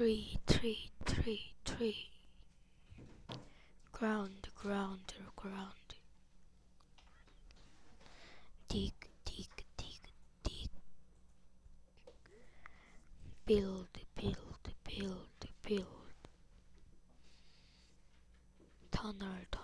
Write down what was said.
tree. Ground, ground, ground. Dig, dig, dig, dig. Build, build, build, build. Tunnel,